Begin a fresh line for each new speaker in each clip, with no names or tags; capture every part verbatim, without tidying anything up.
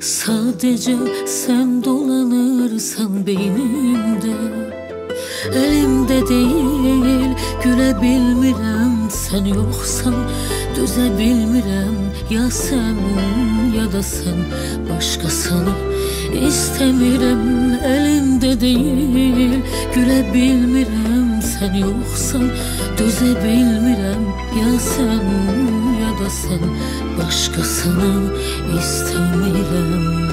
Sadece sen dolanırsan beynimde, elimde değil, güle bilmirəm. Sen yoksan düze bilmirəm. Ya sen ya da sen başkasını istemirəm. Elimde değil, güle bilmirəm. Sen yoksan düze bilmirəm. Ya sen ya da sen başkasını istemirəm.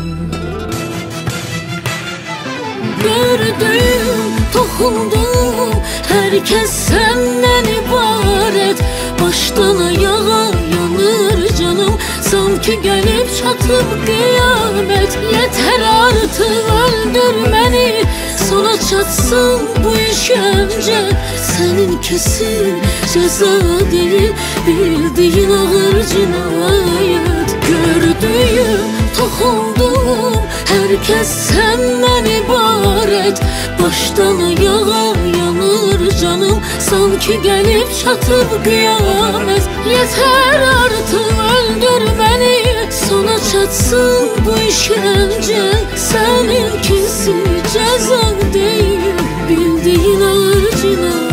Gördüm, toxundum, herkes senden ibaret. Baştan ayağa yanır canım, sanki gelip çatıp kıyamet. Yeter artık öldür beni, sona çatsın bu işkence. Seninkisin ceza değil, bildiğin ağır cinayet. Gördüğüm, toxundum, herkes senden ibaret. Baştan ayağa yanır canım, sanki gelip çatıp kıyamet. Yeter artık öldür beni, sona çatsın bu işkence. Seninkisi ceza değil, bildiğin ağır cinayet.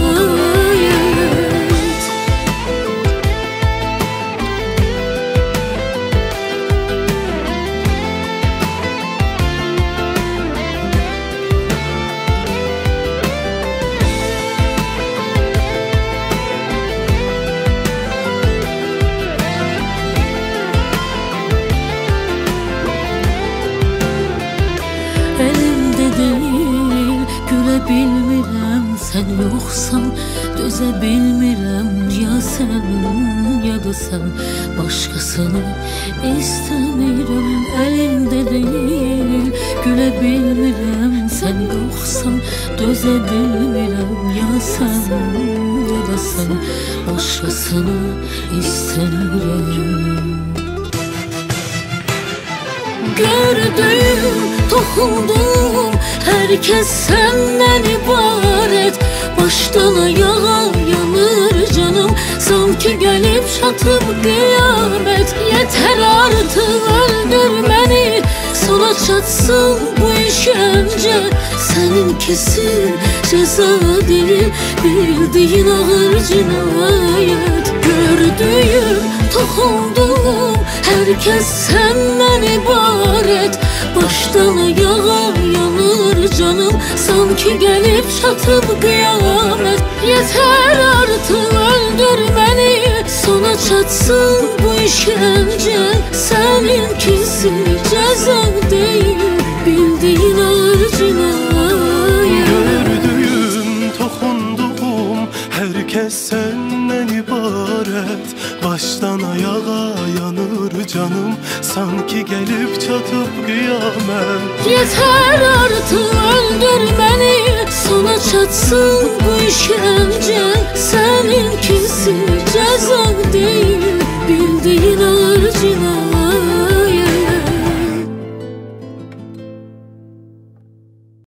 Bilmirəm, sen yoksan düze bilmirəm. Ya sen ya da sen başkasını istemirəm. Elimde değil, güle bilmirəm. Sen yoksan düze bilmirəm. Ya sen ya da sen başkasını istemirəm. Gördüm, toxundum, herkes senden ibaret. Baştan ayağa yanır canım, sanki gelip çatıp kıyamet. Yeter artık öldür beni, sona çatsın bu işkence. Seninkisi ceza değil, bildiğin ağır cinayet. Gördüğüm, toxundum, herkes senden ibaret. Baştan ayağa yanır canım, sanki gelip çatıp kıyamet. Yeter artık öldür beni, sona çatsın bu işkence. Seninkisi ceza değil, bildiğin ağır cinayet.
Gördüğüm, toxunduğum, herkes senden ibaret. Baştan ayağa yanır canım, sanki gelip çatıp kıyamet.
Yeter artık öldür beni, sona çatsın bu işkence. Seninkisi ceza değil, bildiğin ağır cinayet.